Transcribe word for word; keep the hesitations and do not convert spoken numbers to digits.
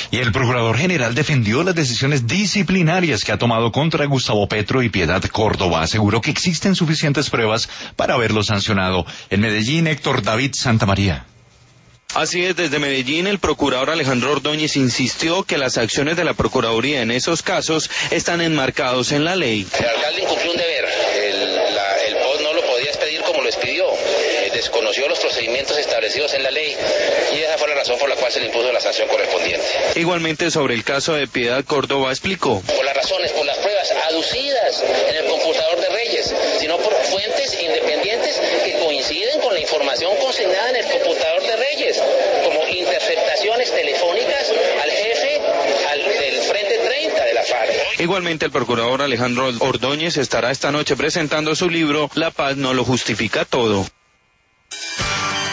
Y el Procurador General defendió las decisiones disciplinarias que ha tomado contra Gustavo Petro y Piedad Córdoba. Aseguró que existen suficientes pruebas para haberlo sancionado. En Medellín, Héctor David Santamaría. Así es, desde Medellín el procurador Alejandro Ordóñez insistió que las acciones de la Procuraduría en esos casos están enmarcados en la ley. El alcalde incumplió un deber, el, la, el P O S no lo podía expedir como lo expidió, eh, desconoció los procedimientos establecidos en la ley y esa fue la razón por la cual se le impuso la sanción correspondiente. Igualmente sobre el caso de Piedad Córdoba explicó. Por las razones, por las pruebas aducidas en el computador de Reyes, sino por fuentes independientes que coinciden con la información consignada en el computador de Reyes, como interceptaciones telefónicas al jefe al, del Frente treinta de la FARC. Igualmente el procurador Alejandro Ordóñez estará esta noche presentando su libro La paz no lo justifica todo.